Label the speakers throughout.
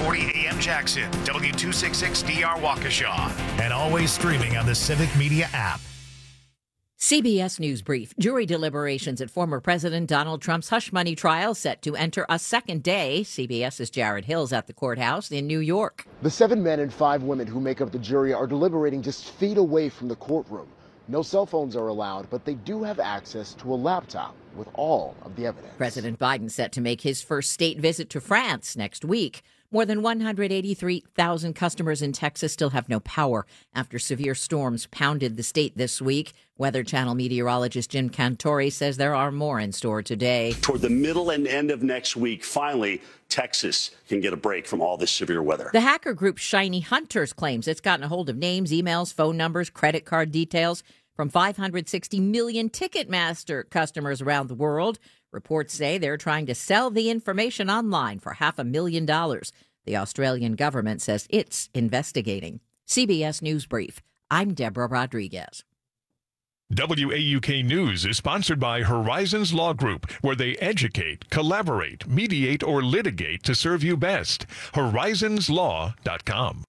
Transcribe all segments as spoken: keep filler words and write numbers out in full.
Speaker 1: forty A M Jackson, W two sixty-six D R Waukesha, and always streaming on the Civic Media app.
Speaker 2: C B S News Brief. Jury deliberations at former President Donald Trump's hush money trial set to enter a second day. CBS's Jared Hill's at the courthouse in New York.
Speaker 3: The seven men and five women who make up the jury are deliberating just feet away from the courtroom. No cell phones are allowed, but they do have access to a laptop with all of the evidence.
Speaker 2: President Biden set to make his first state visit to France next week. More than one hundred eighty-three thousand customers in Texas still have no power after severe storms pounded the state this week. Weather Channel meteorologist Jim Cantore says there are more in store today.
Speaker 4: Toward the middle and end of next week, finally, Texas can get a break from all this severe weather.
Speaker 2: The hacker group Shiny Hunters claims it's gotten a hold of names, emails, phone numbers, credit card details from five hundred sixty million Ticketmaster customers around the world. Reports say they're trying to sell the information online for half a million dollars. The Australian government says it's investigating. C B S News Brief. I'm Deborah Rodriguez.
Speaker 5: W A U K News is sponsored by Horizons Law Group, where they educate, collaborate, mediate, or litigate to serve you best. horizons law dot com.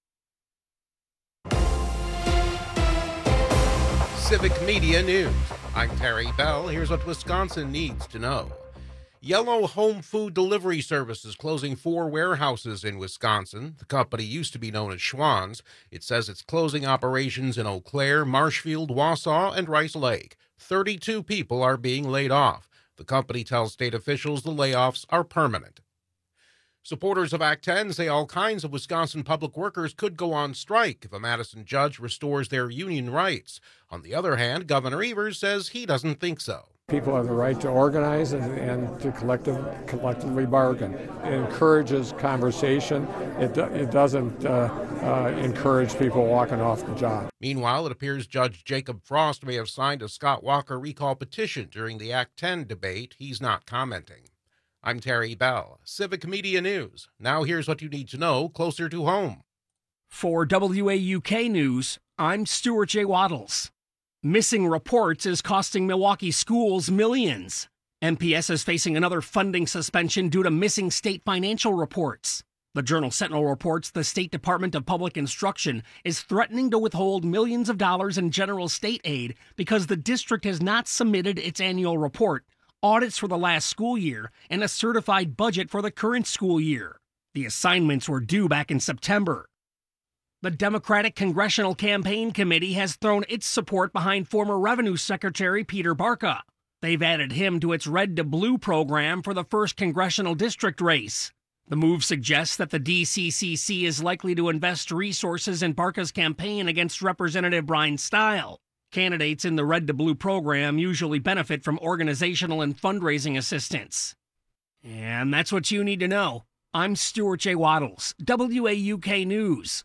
Speaker 6: Civic Media News. I'm Terry Bell. Here's what Wisconsin needs to know. Yellow Home Food Delivery Service is closing four warehouses in Wisconsin. The company used to be known as Schwann's. It says it's closing operations in Eau Claire, Marshfield, Wausau, and Rice Lake. thirty-two people are being laid off. The company tells state officials the layoffs are permanent. Supporters of Act ten say all kinds of Wisconsin public workers could go on strike if a Madison judge restores their union rights. On the other hand, Governor Evers says he doesn't think so.
Speaker 7: People have the right to organize and, and to collective, collectively bargain. It encourages conversation. It, do, it doesn't uh, uh, encourage people walking off the job.
Speaker 6: Meanwhile, it appears Judge Jacob Frost may have signed a Scott Walker recall petition during the Act ten debate. He's not commenting. I'm Terry Bell, Civic Media News. Now here's what you need to know closer to home.
Speaker 8: For W A U K News, I'm Stuart J. Waddles. Missing reports is costing Milwaukee schools millions. M P S is facing another funding suspension due to missing state financial reports. The Journal Sentinel reports the State Department of Public Instruction is threatening to withhold millions of dollars in general state aid because the district has not submitted its annual report, audits for the last school year, and a certified budget for the current school year. The assignments were due back in September. The Democratic Congressional Campaign Committee has thrown its support behind former Revenue Secretary Peter Barca. They've added him to its Red to Blue program for the first congressional district race. The move suggests that the D C C C is likely to invest resources in Barca's campaign against Representative Brian Stile. Candidates in the Red to Blue program usually benefit from organizational and fundraising assistance. And that's what you need to know. I'm Stuart J. Waddles, W A U K News.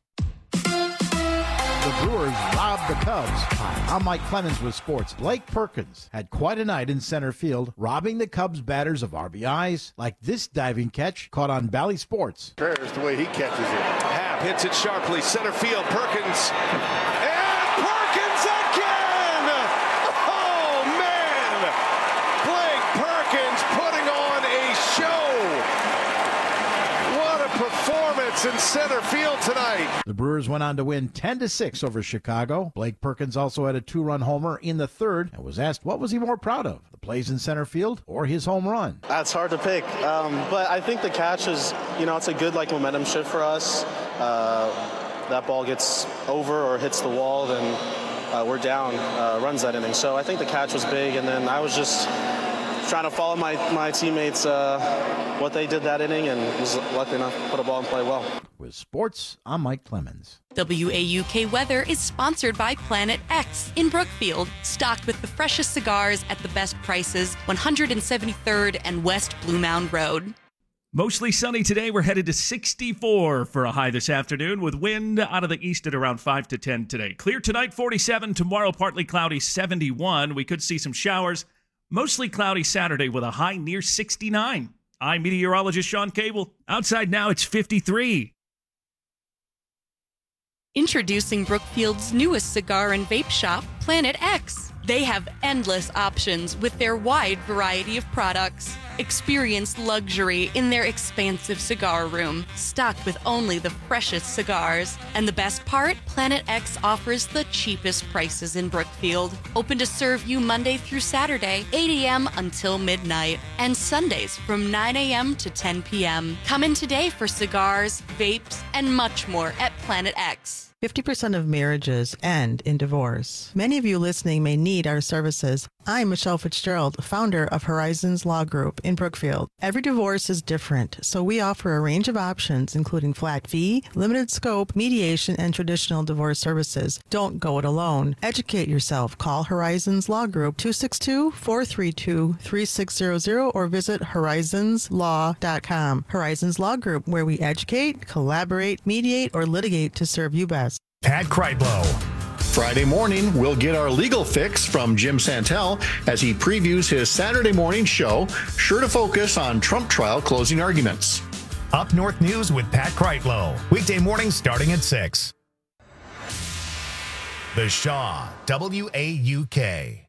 Speaker 9: The Brewers robbed the Cubs. Hi, I'm Mike Clemens with sports. Blake Perkins had quite a night in center field, robbing the Cubs batters of R B Is, like this diving catch caught on Bally Sports.
Speaker 10: There's the way he catches it. Happ hits it sharply, center field, Perkins. And Perkins again! Oh, man! Blake Perkins putting on a show. What a performance in center field tonight.
Speaker 9: The Brewers went on to win ten to six over Chicago. Blake Perkins also had a two-run homer in the third and was asked what was he more proud of, the plays in center field or his home run.
Speaker 11: That's hard to pick, um, but I think the catch is, you know, it's a good like momentum shift for us. Uh, that ball gets over or hits the wall, then uh, we're down uh, runs that inning. So I think the catch was big, and then I was just trying to follow my, my teammates, uh, what they did that inning, and was lucky enough to put a ball and play well.
Speaker 9: With sports, I'm Mike Clemens.
Speaker 12: W A U K Weather is sponsored by Planet X in Brookfield, stocked with the freshest cigars at the best prices, one hundred seventy-third and West Blue Mound Road.
Speaker 13: Mostly sunny today. We're headed to sixty-four for a high this afternoon with wind out of the east at around five to ten today. Clear tonight, forty-seven. Tomorrow, partly cloudy, seventy-one. We could see some showers. Mostly cloudy Saturday with a high near sixty-nine. I'm meteorologist Sean Cable. Outside now, it's fifty-three.
Speaker 12: Introducing Brookfield's newest cigar and vape shop, Planet X. They have endless options with their wide variety of products. Experience luxury in their expansive cigar room, stocked with only the freshest cigars. And the best part? Planet X offers the cheapest prices in Brookfield. Open to serve you Monday through Saturday, eight a.m. until midnight, and Sundays from nine a.m. to ten p.m. Come in today for cigars, vapes, and much more at Planet X.
Speaker 14: fifty percent of marriages end in divorce. Many of you listening may need our services. I'm Michelle Fitzgerald, founder of Horizons Law Group in Brookfield. Every divorce is different, so we offer a range of options, including flat fee, limited scope, mediation, and traditional divorce services. Don't go it alone. Educate yourself. Call Horizons Law Group two six two, four three two, three six zero zero or visit horizons law dot com. Horizons Law Group, where we educate, collaborate, mediate, or litigate to serve you best.
Speaker 1: Pat Kreitlow.
Speaker 15: Friday morning, we'll get our legal fix from Jim Santel as he previews his Saturday morning show, sure to focus on Trump trial closing arguments.
Speaker 1: Up North News with Pat Kreitlow. Weekday mornings starting at six. The Shaw, W A U K.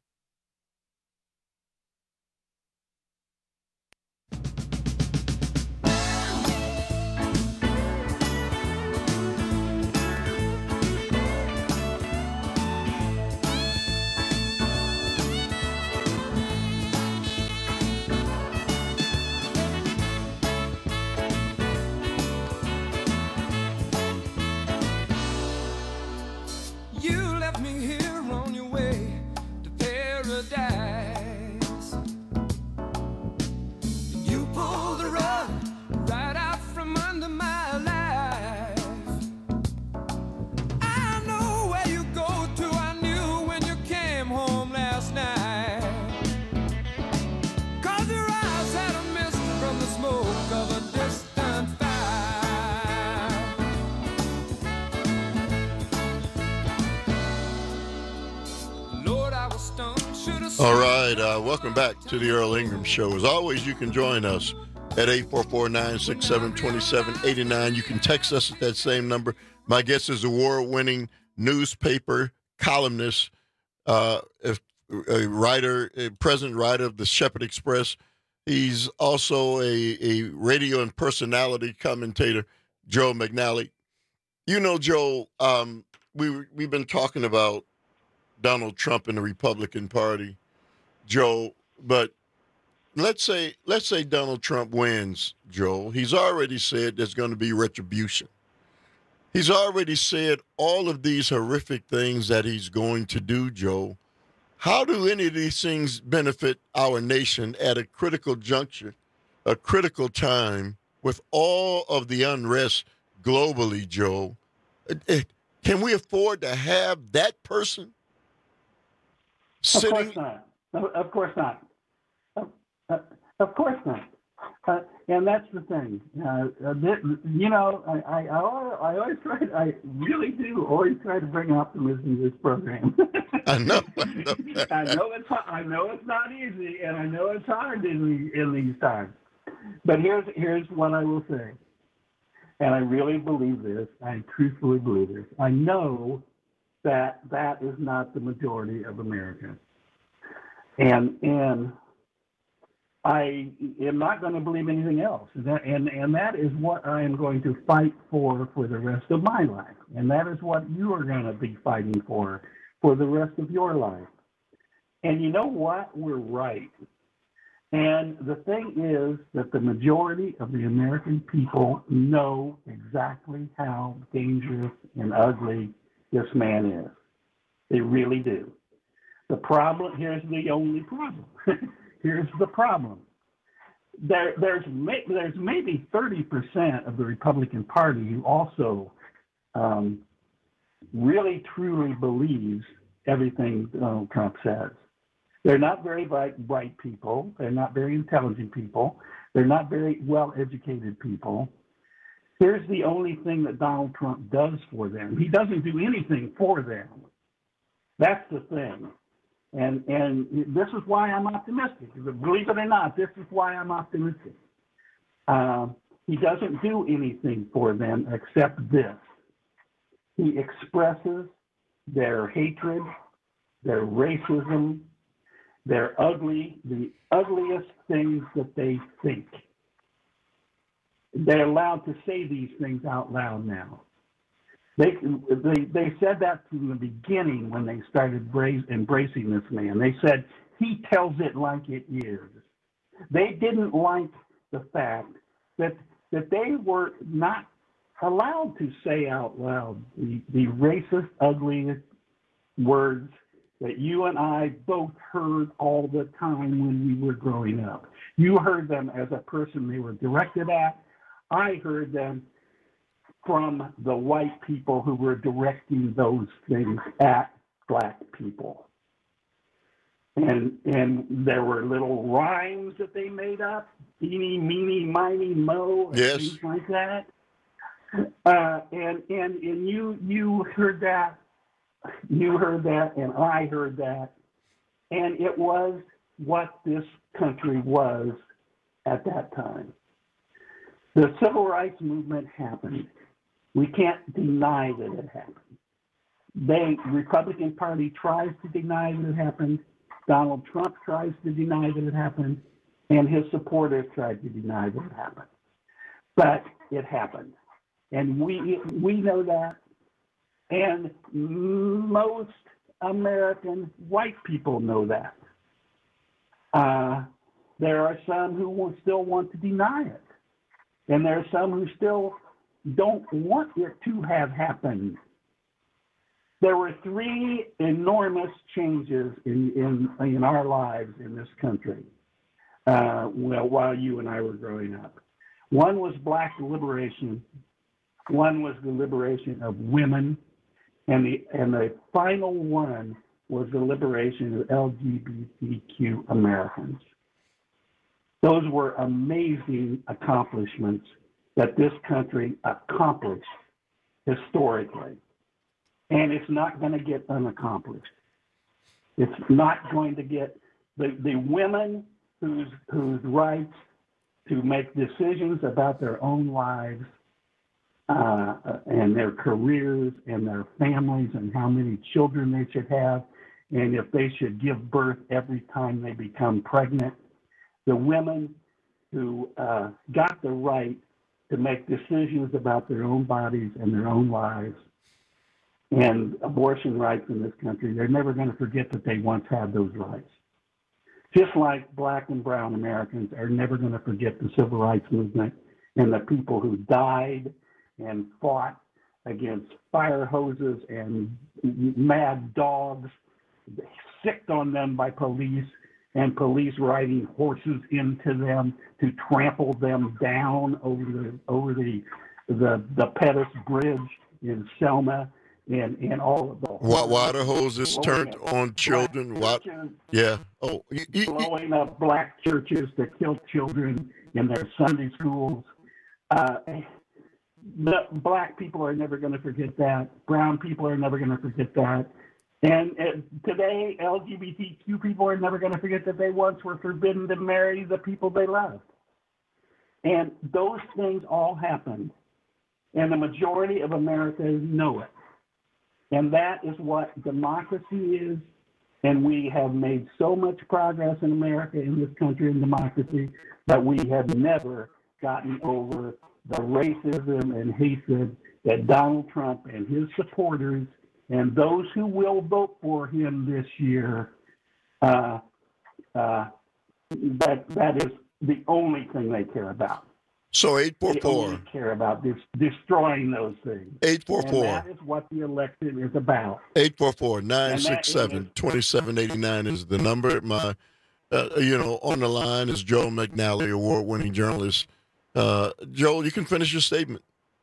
Speaker 16: All right, uh, welcome back to the Earl Ingram Show. As always, you can join us at eight four four, nine six seven, two seven eight nine. You can text us at that same number. My guest is award-winning newspaper columnist, uh, a writer, a present writer of the Shepherd Express. He's also a, a radio and personality commentator, Joe McNally. You know, Joe, um, we, we've been talking about Donald Trump and the Republican Party, Joe, but let's say let's say Donald Trump wins, Joe. He's already said there's going to be retribution. He's already said all of these horrific things that he's going to do, Joe. How do any of these things benefit our nation at a critical juncture, a critical time, with all of the unrest globally, Joe? Can we afford to have that person sitting?
Speaker 17: Of course not. Of course not. Of, uh, of course not. Uh, and that's the thing. Uh, you know, I, I, I always try. To, I really do always try to bring optimism to this program.
Speaker 16: I know. I know,
Speaker 17: I know it's. I know it's not easy, and I know it's hard in the, in these times. But here's here's what I will say, and I really believe this. I truthfully believe this. I know that that is not the majority of Americans. And and I am not going to believe anything else. And that, and, and that is what I am going to fight for for the rest of my life. And that is what you are going to be fighting for for the rest of your life. And you know what? We're right. And the thing is that the majority of the American people know exactly how dangerous and ugly this man is. They really do. The problem, here's the only problem. Here's the problem. There, there's, may, there's maybe thirty percent of the Republican Party who also um, really, truly believes everything Donald Trump says. They're not very bright, bright people. They're not very intelligent people. They're not very well-educated people. Here's the only thing that Donald Trump does for them. He doesn't do anything for them. That's the thing. And and this is why I'm optimistic. Believe it or not, this is why I'm optimistic. Uh, he doesn't do anything for them except this. He expresses their hatred their racism, their ugly, the ugliest things that they think. They're allowed to say these things out loud now. They, they, they said that from the beginning when they started embracing this man. They said, he tells it like it is. They didn't like the fact that, that they were not allowed to say out loud the, the racist, ugly words that you and I both heard all the time when we were growing up. You heard them as a person they were directed at. I heard them from the white people who were directing those things at black people. And and there were little rhymes that they made up, eeny, meeny, miny, mo, and
Speaker 16: yes.
Speaker 17: things like that. Uh, and and and you you heard that, you heard that, and I heard that, and it was what this country was at that time. The civil rights movement happened. We can't deny that it happened. The Republican Party tries to deny that it happened. Donald Trump tries to deny that it happened, and his supporters tried to deny that it happened. But it happened, and we we know that. And most American white people know that. Uh, there are some who will still want to deny it, and there are some who still don't want it to have happened. There were three enormous changes in, in, in our lives in this country uh, well, while you and I were growing up. One was black liberation. One was the liberation of women. And the, and the final one was the liberation of L G B T Q Americans. Those were amazing accomplishments that this country accomplished historically. And it's not going to get unaccomplished. It's not going to get the, the women whose, whose rights to make decisions about their own lives uh, and their careers and their families and how many children they should have and if they should give birth every time they become pregnant. The women who uh, got the right to make decisions about their own bodies and their own lives and abortion rights in this country, they're never going to forget that they once had those rights. Just like black and brown Americans are never going to forget the civil rights movement and the people who died and fought against fire hoses and mad dogs sicked on them by police and police riding horses into them to trample them down over the over the the, the Pettus Bridge in Selma. And, and all of the
Speaker 16: water hoses turned on children. What? Yeah. Oh, you, you,
Speaker 17: blowing up black churches to kill children in their Sunday schools. Uh, the black people are never going to forget that. Brown people are never going to forget that. And uh, today, L G B T Q people are never going to forget that they once were forbidden to marry the people they loved. And those things all happened, and the majority of Americans know it. And that is what democracy is. And we have made so much progress in America, in this country, in democracy, that we have never gotten over the racism and hatred that Donald Trump and his supporters and those who will vote for him this year, uh, uh, that that is the only thing they care about.
Speaker 16: So eight four four.
Speaker 17: They only care about dis- destroying those things.
Speaker 16: eight four four.
Speaker 17: And that is what the election is about.
Speaker 16: eight four four, nine six seven, two seven eight nine is the number. My, uh, you know, on the line is Joel McNally, award-winning journalist. Uh, Joel, you can finish your statement.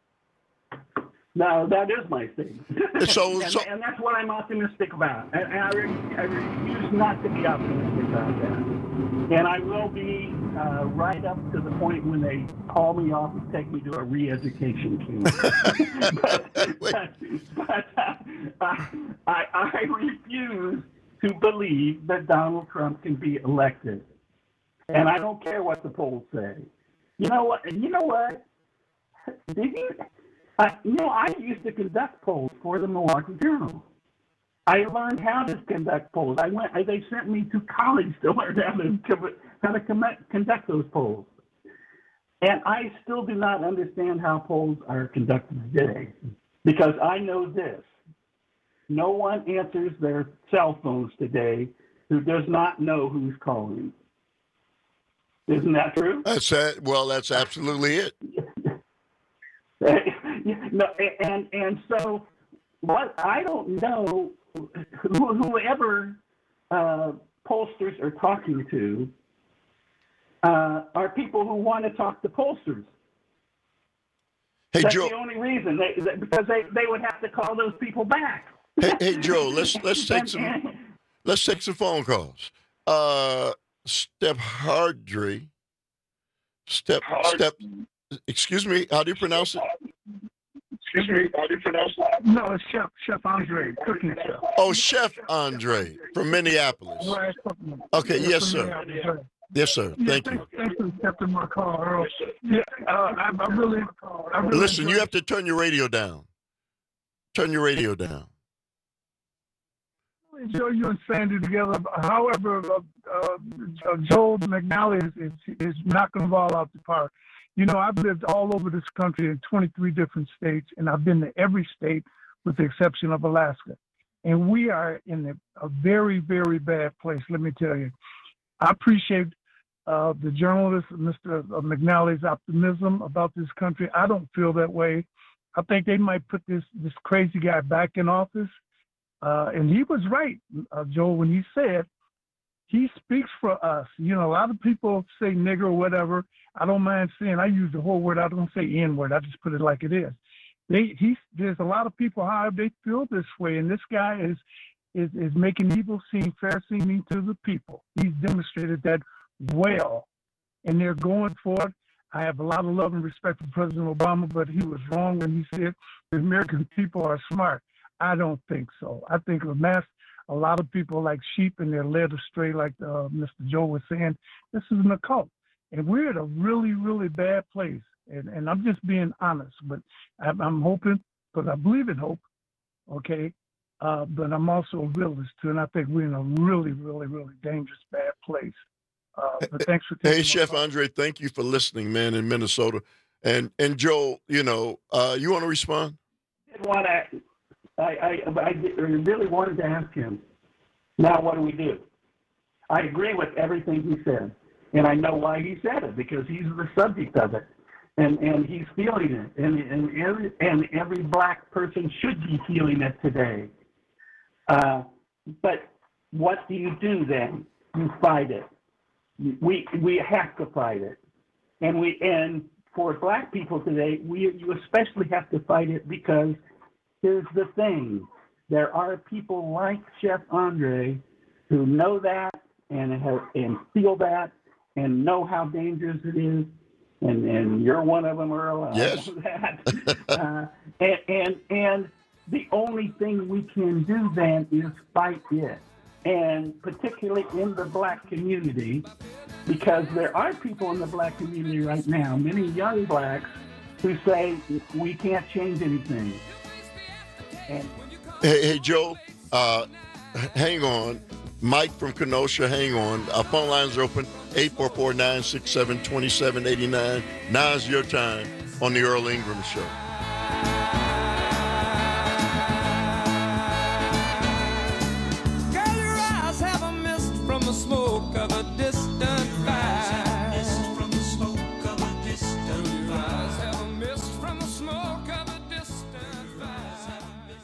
Speaker 17: No, that is my statement.
Speaker 16: So,
Speaker 17: and,
Speaker 16: so,
Speaker 17: and that's what I'm optimistic about. And, and I, re- I refuse not to be optimistic about that. And I will be uh, right up to the point when they call me off and take me to a re-education camp. but but, but uh, I, I refuse to believe that Donald Trump can be elected. And I don't care what the polls say. You know what? You know what? Did you? Uh, you know, I used to conduct polls for the Milwaukee Journal. I learned how to conduct polls. I went. I, they sent me to college to learn how to how to conduct those polls, and I still do not understand how polls are conducted today, because I know this: no one answers their cell phones today who does not know who's calling. Isn't that true?
Speaker 16: That's that. Well, that's absolutely it.
Speaker 17: No, and and so what I don't know, whoever uh, pollsters are talking to uh, are people who want to talk to pollsters.
Speaker 16: Hey,
Speaker 17: That's
Speaker 16: Joe.
Speaker 17: the only reason, they, they, because they, they would have to call those people back.
Speaker 16: Hey, hey Joe. Let's let's take some let's take some phone calls. Uh, Step Hardry. Step Step. Excuse me. How do you pronounce it?
Speaker 17: Excuse me. How do you pronounce that? No, it's Chef Chef Andre, cooking chef.
Speaker 16: Oh, Chef Andre from Minneapolis. Okay. Yes, sir. Yes, sir. Thank you.
Speaker 17: Thanks for accepting my call, Earl. Yeah, uh, I, I really, I really
Speaker 16: Listen, you have to turn your radio down. Turn your radio down.
Speaker 17: enjoy you and Sandy together. However, uh, uh, Joel McNally is, is, is knocking the ball out the park. You know, I've lived all over this country in twenty-three different states, and I've been to every state with the exception of Alaska. And we are in a, a very, very bad place, let me tell you. I appreciate uh, the journalist, Mister McNally's optimism about this country. I don't feel that way. I think they might put this, this crazy guy back in office. Uh, and he was right, uh, Joel, when he said he speaks for us. You know, a lot of people say nigger or whatever. I don't mind saying, I use the whole word. I don't say N-word. I just put it like it is. They, he, there's a lot of people, how they feel this way. And this guy is, is, is making evil seem fair seeming to the people. He's demonstrated that well. And they're going for it. I have a lot of love and respect for President Obama, but he was wrong when he said the American people are smart. I don't think so. I think a mass, a lot of people like sheep and they're led astray, like uh, Mister Joe was saying. This is an occult. And we're at a really, really bad place. And, and I'm just being honest, but I'm, I'm hoping, because I believe in hope, okay? Uh, but I'm also a realist, too, and I think we're in a really, really, really dangerous, bad place. Uh, but thanks for taking
Speaker 16: Hey, Chef call. Andre, thank you for listening, man, in Minnesota. And and Joe, you know, uh, you want to respond?
Speaker 17: I did want to, I, I, I really wanted to ask him, now what do we do? I agree with everything he said, and I know why he said it, because he's the subject of it, and, and he's feeling it, and, and, every, and every black person should be feeling it today. Uh, but what do you do then? You fight it. We we have to fight it, and we and for black people today, we you especially have to fight it, because here's the thing: there are people like Chef Andre who know that and have and feel that and know how dangerous it is, and and you're one of them, Earl.
Speaker 16: Yes.
Speaker 17: I know that. uh, and and and the only thing we can do then is fight it. And particularly in the black community, because there are people in the black community right now, many young blacks, who say we can't change anything. And
Speaker 16: hey, hey, Joe, uh, hang on. Mike from Kenosha, hang on. Our phone lines are open, eight four four, nine six seven, two seven eight nine. Now's your time on the Earl Ingram Show.
Speaker 18: Smoke of a distant fire. From the smoke of a distant fire. Have a mist from the smoke of a distant fire.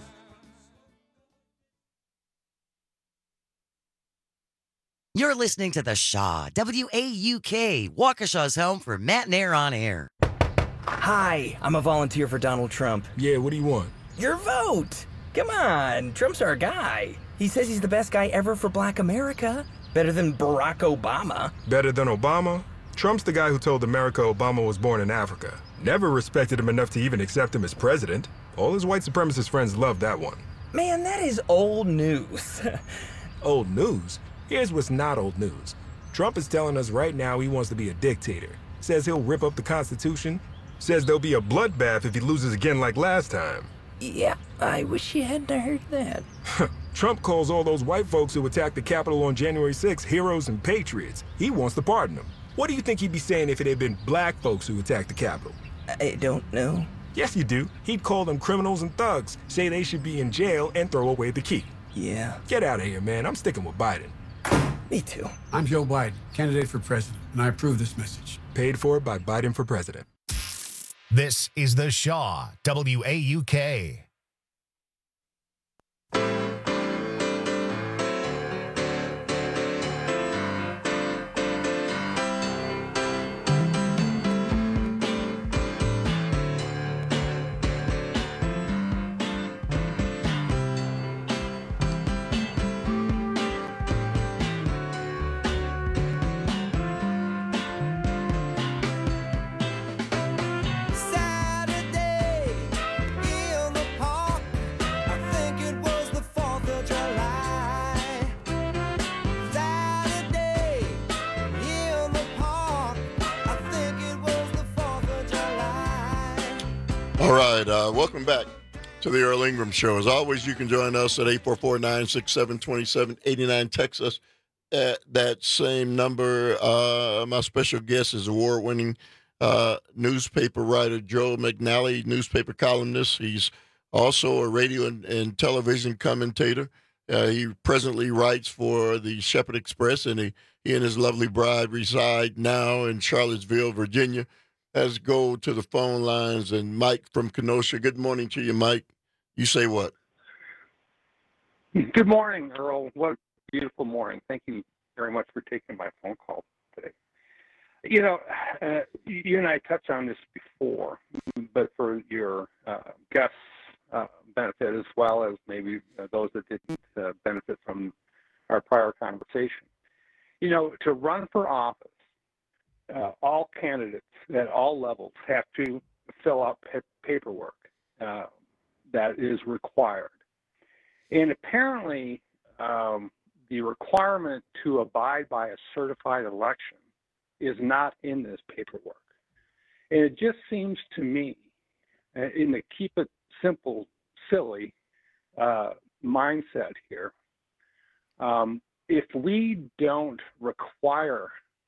Speaker 19: You're listening to The Shaw, W A U K, Waukesha's home for Matt and Air on Air.
Speaker 20: Hi, I'm a volunteer for Donald Trump.
Speaker 21: Yeah, what do you want?
Speaker 20: Your vote. Come on, Trump's our guy. He says he's the best guy ever for Black America. Better than Barack Obama.
Speaker 21: Better than Obama? Trump's the guy who told America Obama was born in Africa. Never respected him enough to even accept him as president. All his white supremacist friends loved that one.
Speaker 20: Man, that is old news.
Speaker 21: Old news? Here's what's not old news. Trump is telling us right now he wants to be a dictator. Says he'll rip up the Constitution. Says there'll be a bloodbath if he loses again like last time.
Speaker 20: Yeah, I wish you hadn't heard that.
Speaker 21: Trump calls all those white folks who attacked the Capitol on January sixth heroes and patriots. He wants to pardon them. What do you think he'd be saying if it had been black folks who attacked the Capitol?
Speaker 20: I don't know.
Speaker 21: Yes, you do. He'd call them criminals and thugs, say they should be in jail, and throw away the key.
Speaker 20: Yeah.
Speaker 21: Get out of here, man. I'm sticking with Biden.
Speaker 20: Me too.
Speaker 3: I'm Joe Biden, candidate for president, and I approve this message.
Speaker 21: Paid for by Biden for president.
Speaker 1: This is The Shaw, W A U K.
Speaker 16: All right, uh, welcome back to the Earl Ingram Show. As always, you can join us at eight four four, nine six seven, two seven eight nine. Text us at that same number. Uh, my special guest is award-winning uh, newspaper writer Joe McNally, newspaper columnist. He's also a radio and, and television commentator. Uh, he presently writes for the Shepherd Express, and he, he and his lovely bride reside now in Charlottesville, Virginia. Let's go to the phone lines. And Mike from Kenosha. Good morning to you, Mike. You say what?
Speaker 22: Good morning, Earl. What a beautiful morning. Thank you very much for taking my phone call today. You know, uh, you and I touched on this before, but for your uh, guests' uh, benefit as well as maybe uh, those that didn't uh, benefit from our prior conversation. You know, to run for office, Uh, all candidates at all levels have to fill out pa- paperwork uh, that is required. And apparently, um, the requirement to abide by a certified election is not in this paperwork. And it just seems to me, uh, in the keep it simple, silly uh, mindset here, um, if we don't require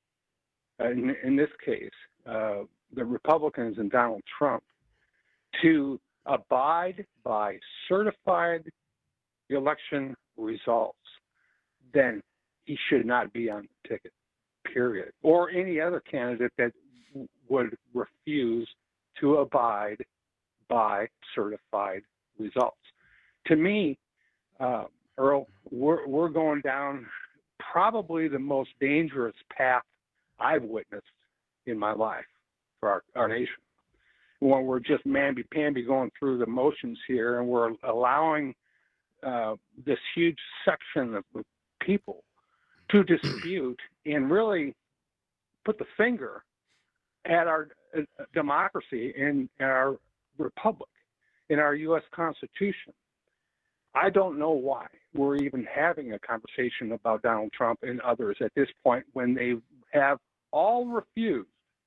Speaker 22: In, in this case, uh, the Republicans and Donald Trump to abide by certified election results, then he should not be on the ticket, period. Or any other candidate that w- would refuse to abide by certified results. To me, uh, Earl, we're, we're going down probably the most dangerous path I've witnessed in my life for our, our nation. When we're just mamby-pamby going through the motions here, and we're allowing uh, this huge section of people to dispute and really put the finger at our uh, democracy and our republic, in our U S Constitution. I don't know why we're even having a conversation about Donald Trump and others at this point when they have all refused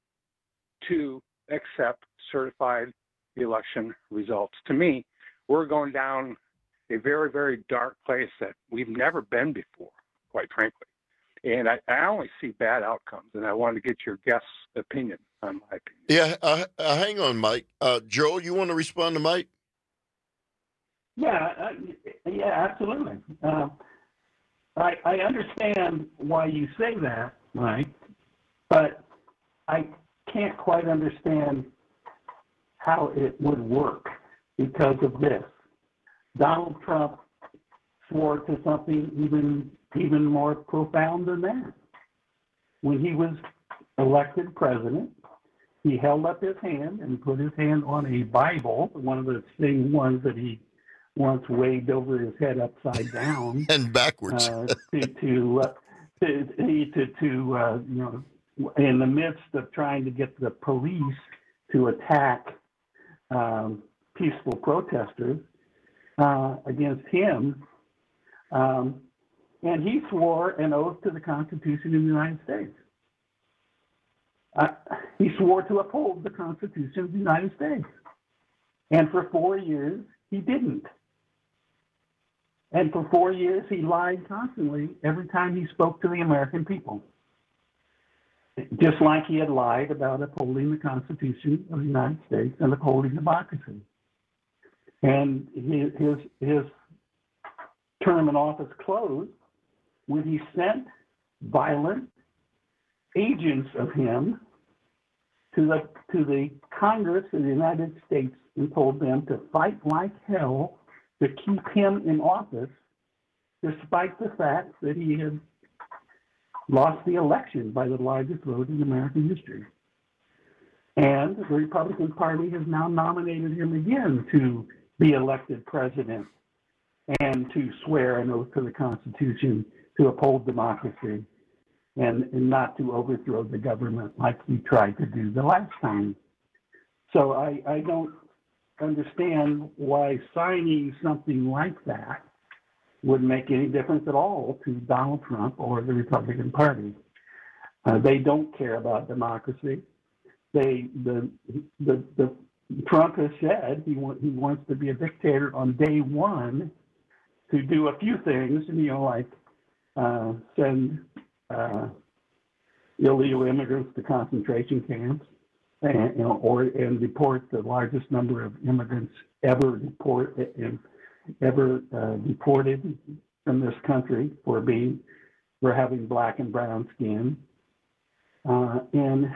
Speaker 22: to accept certified election results. To me, we're going down a very, very dark place that we've never been before, quite frankly. And I, I only see bad outcomes, and I wanted to get your guest's opinion on my opinion.
Speaker 16: Yeah, uh, uh, hang on, Mike. Uh, Joe, you want to respond to Mike?
Speaker 17: Yeah, uh, yeah, absolutely. Uh, I, I understand why you say that, Mike, but I can't quite understand how it would work because of this. Donald Trump swore to something even even more profound than that. When he was elected president, he held up his hand and put his hand on a Bible, one of the same ones that he once waved over his head upside down
Speaker 16: and backwards
Speaker 17: uh, to to, uh, to to to uh, you know, in the midst of trying to get the police to attack um, peaceful protesters uh, against him, um, and he swore an oath to the Constitution of the United States. Uh, he swore to uphold the Constitution of the United States. And for four years, he didn't. And for four years, he lied constantly every time he spoke to the American people. Just like he had lied about upholding the Constitution of the United States and upholding democracy. And his, his, his term in office closed when he sent violent agents of him to the to the Congress of the United States and told them to fight like hell to keep him in office, despite the fact that he had lost the election by the largest vote in American history. And the Republican Party has now nominated him again to be elected president and to swear an oath to the Constitution to uphold democracy and, and not to overthrow the government like he tried to do the last time. So I, I don't understand why signing something like that would make any difference at all to Donald Trump or the Republican Party. Uh, they don't care about democracy. They the the, the Trump has said he want, he wants to be a dictator on day one to do a few things, you know, like uh, send uh, illegal immigrants to concentration camps, and, you know, or and deport the largest number of immigrants ever deport and ever uh, deported from this country for being for having black and brown skin, uh, and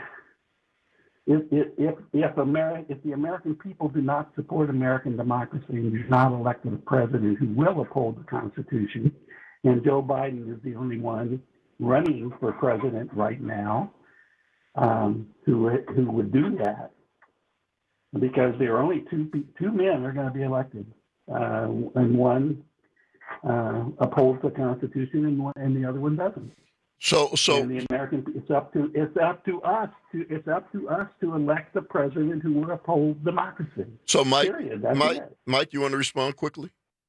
Speaker 17: if if if if, Ameri- if the American people do not support American democracy and do not elect a president who will uphold the Constitution, and Joe Biden is the only one running for president right now um, who who would do that, because there are only two two men are going to be elected, uh, and one uh, upholds the Constitution and one, and the other one doesn't.
Speaker 16: So, so
Speaker 17: and the American, it's up to it's up to us to it's up to us to elect the president who will uphold democracy.
Speaker 16: So, Mike,
Speaker 17: Period. That's
Speaker 16: Mike,
Speaker 17: it.
Speaker 16: Mike, you want to respond quickly?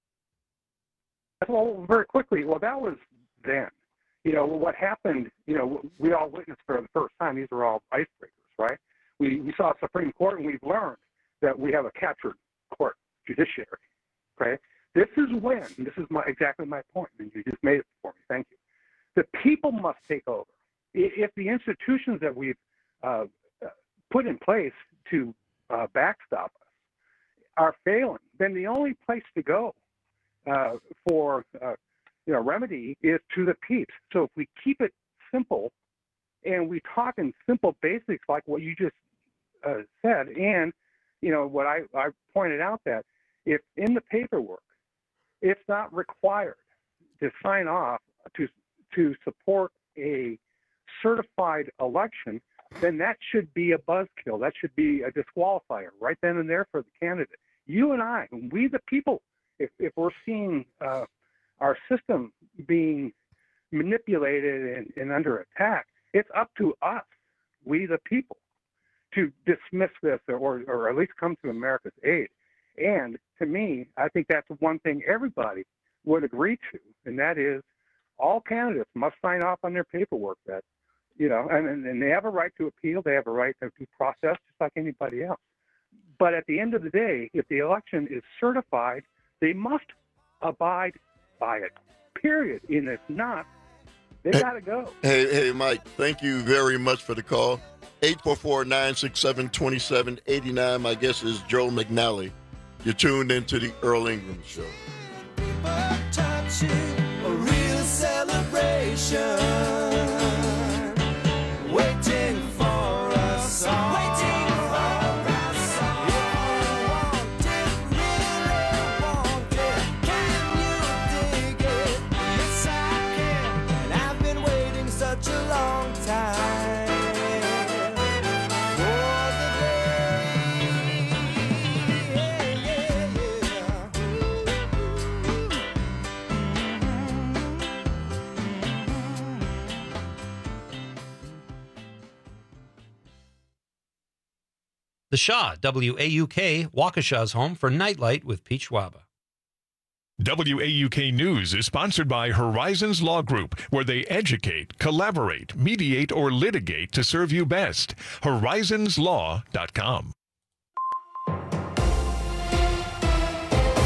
Speaker 22: Well, very quickly. Well, that was then. You know, what happened, you know, we all witnessed for the first time, these are all icebreakers, right? We, we saw Supreme Court, and we've learned that we have a captured court judiciary, okay? This is when, this is my exactly my point, and you just made it for me, thank you. The people must take over. If the institutions that we've uh, put in place to uh, backstop us are failing, then the only place to go uh, for uh, you know remedy is to the peeps. So if we keep it simple and we talk in simple basics like what you just uh, said, and you know what I, I pointed out, that if in the paperwork it's not required to sign off to to support a certified election, then that should be a buzzkill. That should be a disqualifier right then and there for the candidate. You and I, we the people, if, if we're seeing uh, our system being manipulated and, and under attack, it's up to us, we the people, to dismiss this or, or at least come to America's aid. And to me, I think that's one thing everybody would agree to, and that is all candidates must sign off on their paperwork that, you know, and, and they have a right to appeal. They have a right to due process just like anybody else. But at the end of the day, if the election is certified, they must abide by it, period. And if not, they
Speaker 16: hey,
Speaker 22: got to go.
Speaker 16: Hey, hey, Mike, thank you very much for the call. eight four four, nine six seven, two seven eight nine. My guest is Joe McNally. You're tuned into the Earl Ingram Show.
Speaker 18: Celebration, waiting for us all. Waiting for us all. If you want it, really want it, can you dig it? Yes, I can, and I've been waiting such a long time for the day. Yeah, yeah, yeah.
Speaker 2: The Shaw, W A U K, Waukesha's home for Nightlight with Pete Schwaba.
Speaker 5: W A U K News is sponsored by Horizons Law Group, where they educate, collaborate, mediate, or litigate to serve you best. Horizons Law dot com.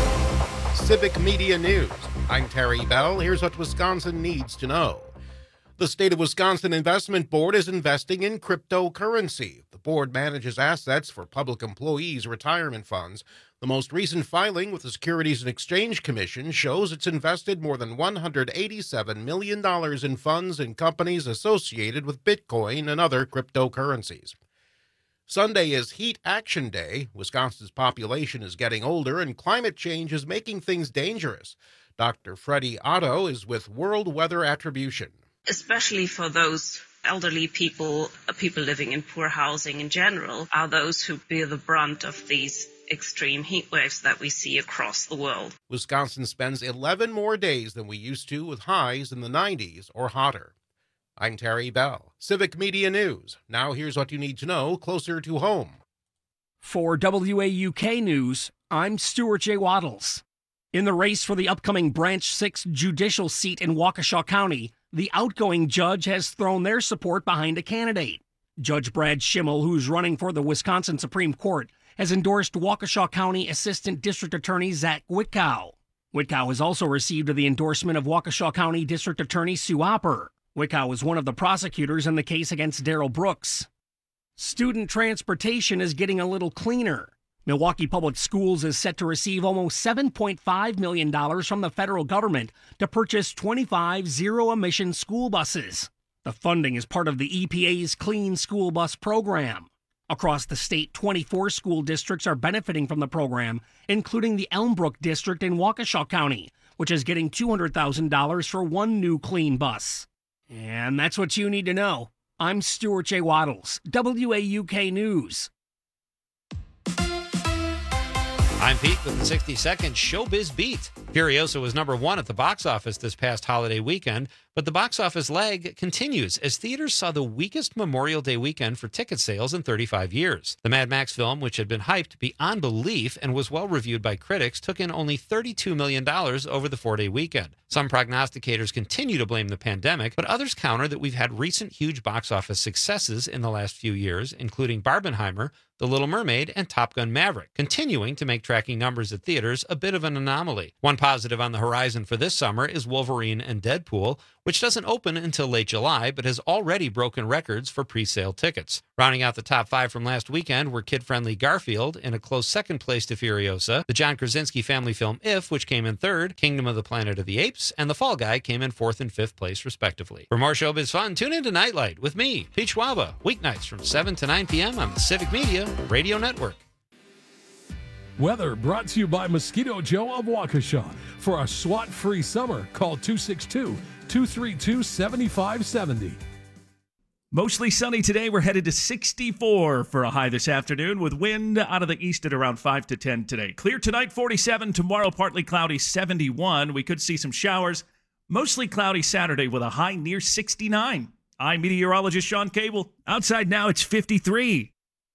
Speaker 6: Civic Media News. I'm Terry Bell. Here's what Wisconsin needs to know. The State of Wisconsin Investment Board is investing in cryptocurrency. The board manages assets for public employees' retirement funds. The most recent filing with the Securities and Exchange Commission shows it's invested more than one hundred eighty-seven million dollars in funds and companies associated with Bitcoin and other cryptocurrencies. Sunday is Heat Action Day. Wisconsin's population is getting older and climate change is making things dangerous. Doctor Freddie Otto is with World Weather Attribution.
Speaker 4: Especially for those elderly people, people living in poor housing in general, are those who bear the brunt of these extreme heat waves that we see across the world.
Speaker 6: Wisconsin spends eleven more days than we used to with highs in the nineties or hotter. I'm Terry Bell, Civic Media News. Now here's what you need to know closer to home.
Speaker 8: For W A U K News, I'm Stuart J. Waddles. In the race for the upcoming Branch six judicial seat in Waukesha County, the outgoing judge has thrown their support behind a candidate. Judge Brad Schimmel, who's running for the Wisconsin Supreme Court, has endorsed Waukesha County Assistant District Attorney Zach Witkow. Witkow has also received the endorsement of Waukesha County District Attorney Sue Opper. Witkow is one of the prosecutors in the case against Darrell Brooks. Student transportation is getting a little cleaner. Milwaukee Public Schools is set to receive almost seven point five million dollars from the federal government to purchase twenty-five zero-emission school buses. The funding is part of the E P A's Clean School Bus program. Across the state, twenty-four school districts are benefiting from the program, including the Elmbrook District in Waukesha County, which is getting two hundred thousand dollars for one new clean bus. And that's what you need to know. I'm Stuart J. Waddles, W A U K News.
Speaker 2: I'm Pete with the sixty-second Showbiz Beat. Furiosa was number one at the box office this past holiday weekend, but the box office lag continues as theaters saw the weakest Memorial Day weekend for ticket sales in thirty-five years. The Mad Max film, which had been hyped beyond belief and was well reviewed by critics, took in only thirty-two million dollars over the four-day weekend. Some prognosticators continue to blame the pandemic, but others counter that we've had recent huge box office successes in the last few years, including Barbenheimer, The Little Mermaid, and Top Gun Maverick, continuing to make tracking numbers at theaters a bit of an anomaly. One positive on the horizon for this summer is Wolverine and Deadpool, which doesn't open until late July, but has already broken records for pre-sale tickets. Rounding out the top five from last weekend were kid-friendly Garfield in a close second place to Furiosa, the John Krasinski family film If, which came in third, Kingdom of the Planet of the Apes, and The Fall Guy came in fourth and fifth place, respectively. For more showbiz fun, tune in to Nightlight with me, Pete Schwaba, weeknights from seven to nine p.m. on the Civic Media Radio Network.
Speaker 7: Weather brought to you by Mosquito Joe of Waukesha. For a SWAT-free summer, call two six two, two three two, seven five seven zero.
Speaker 13: Mostly sunny today. We're headed to sixty-four for a high this afternoon with wind out of the east at around five to ten today. Clear tonight, forty-seven. Tomorrow, partly cloudy, seventy-one. We could see some showers. Mostly cloudy Saturday with a high near sixty-nine. I'm meteorologist Sean Cable. Outside now, it's fifty-three.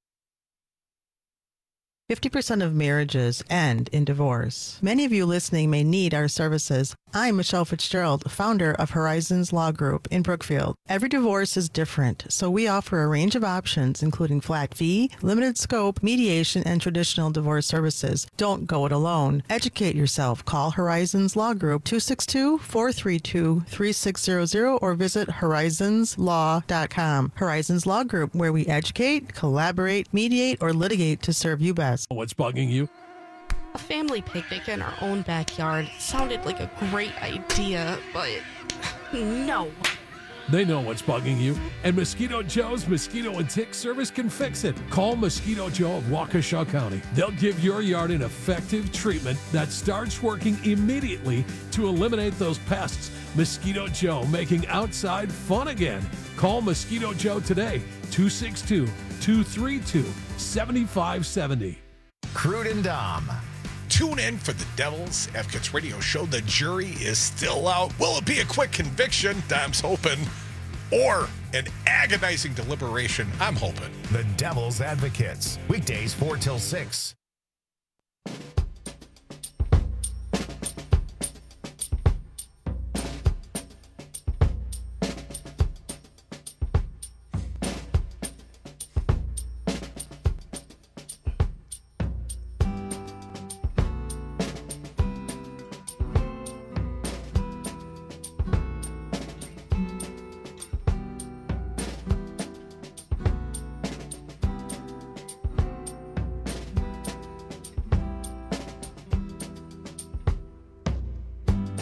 Speaker 14: fifty percent of marriages end in divorce. Many of you listening may need our services. I'm Michelle Fitzgerald, founder of Horizons Law Group in Brookfield. Every divorce is different, so we offer a range of options, including flat fee, limited scope, mediation, and traditional divorce services. Don't go it alone. Educate yourself. Call Horizons Law Group two six two, four three two, three six zero zero or visit horizons law dot com. Horizons Law Group, where we educate, collaborate, mediate, or litigate to serve you best.
Speaker 7: What's bugging you?
Speaker 23: A family picnic in our own backyard sounded like a great idea, but no.
Speaker 7: They know what's bugging you, and Mosquito Joe's Mosquito and Tick Service can fix it. Call Mosquito Joe of Waukesha County. They'll give your yard an effective treatment that starts working immediately to eliminate those pests. Mosquito Joe, making outside fun again. Call Mosquito Joe today, two six two, two three two, seven five seven zero.
Speaker 1: Crude and Dom. Tune in for the Devil's Advocates radio show. The jury is still out. Will it be a quick conviction? Dom's hoping. Or an agonizing deliberation? I'm hoping.
Speaker 24: The Devil's Advocates. Weekdays four till six.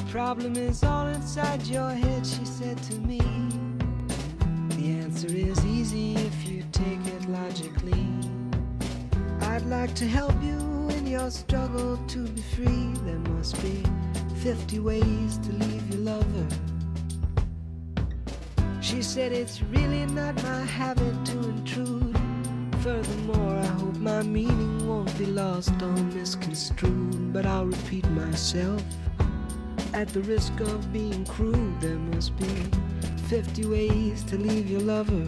Speaker 18: problem is all inside your head, she said to me. The answer is easy if you take it logically. I'd like to help you in your struggle to be free. There must be fifty ways to leave your lover. She said it's really not my habit to intrude. Furthermore, I hope my meaning won't be lost or misconstrued. But I'll repeat myself at the risk of being crude. There must be fifty ways to leave your lover.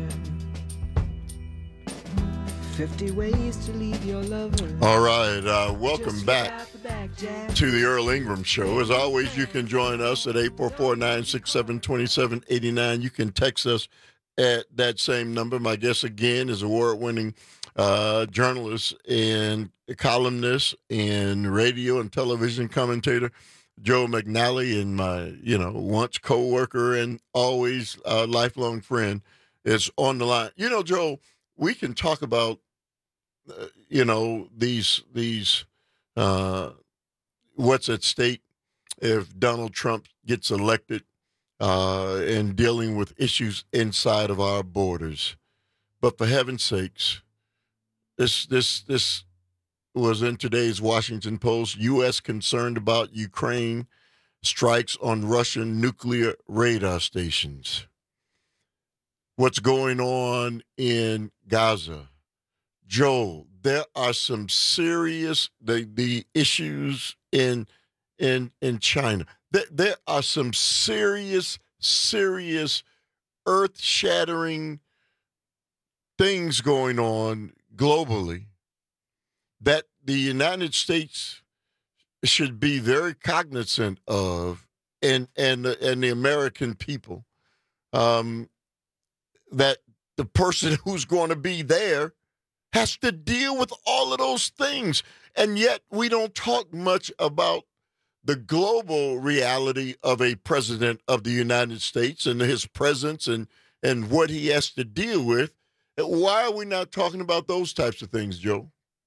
Speaker 18: fifty ways to leave your lover.
Speaker 16: All right, uh, welcome back to the Earl Ingram Show. As always, you can join us at eight four four, nine six seven, two seven eight nine. You can text us at that same number. My guest again is award-winning uh, journalist and columnist and radio and television commentator Joe McNally, and my, you know, once co-worker and always uh, lifelong friend is on the line. You know, Joe, we can talk about, uh, you know, these these uh, what's at stake if Donald Trump gets elected. Uh, and dealing with issues inside of our borders. But for heaven's sakes, this this this was in today's Washington Post. U S concerned about Ukraine strikes on Russian nuclear radar stations. What's going on in Gaza? Joel, there are some serious the the issues in in in China. There are some serious, serious, earth-shattering things going on globally that the United States should be very cognizant of, and and and the American people. Um, that the person who's going to be there has to deal with all of those things, and yet we don't talk much about the global reality of a president of the United States and his presence and, and what he has to deal with. Why are we not talking about those types of things, Joe?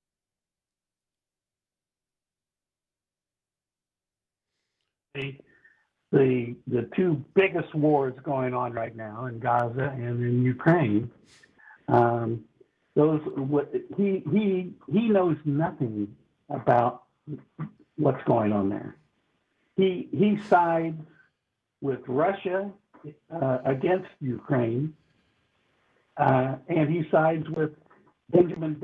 Speaker 17: The, the, the two biggest wars going on right now in Gaza and in Ukraine, um, those he, he, he knows nothing about what's going on there. He he sides with Russia uh, against Ukraine, uh, and he sides with Benjamin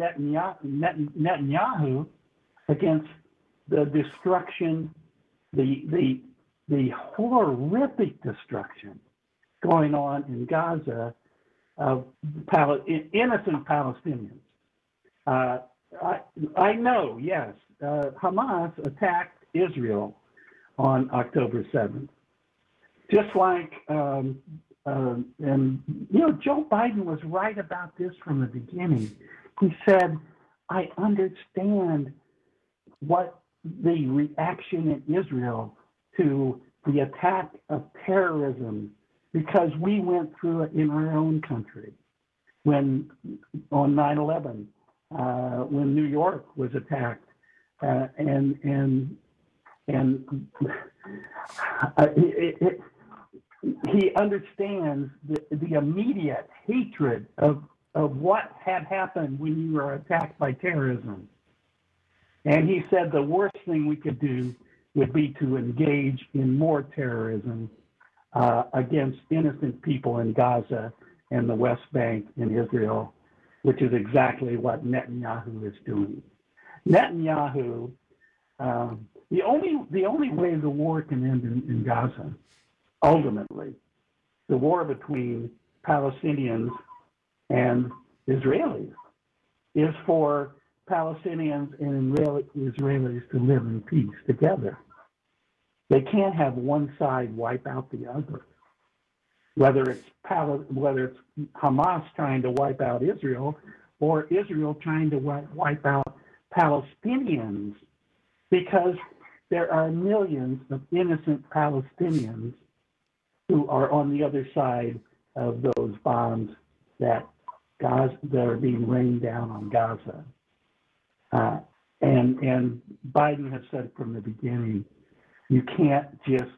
Speaker 17: Netanyahu against the destruction, the the the horrific destruction going on in Gaza of Pal- innocent Palestinians. Uh, I I know, yes, uh, Hamas attacked Israel on October seventh. Just like, um, uh, and, you know, Joe Biden was right about this from the beginning. He said, I understand what the reaction in Israel to the attack of terrorism, because we went through it in our own country when on nine eleven, uh, when New York was attacked, uh, and, and, And uh, it, it, he understands the, the immediate hatred of, of what had happened when you were attacked by terrorism. And he said the worst thing we could do would be to engage in more terrorism uh, against innocent people in Gaza and the West Bank and Israel, which is exactly what Netanyahu is doing. Netanyahu, um, The only the only way the war can end in, in Gaza, ultimately, the war between Palestinians and Israelis, is for Palestinians and Israelis to live in peace together. They can't have one side wipe out the other. Whether it's Pal- whether it's Hamas trying to wipe out Israel, or Israel trying to wipe, wipe out Palestinians, because there are millions of innocent Palestinians who are on the other side of those bombs that Gaza, that are being rained down on Gaza. Uh, and and Biden has said from the beginning, you can't just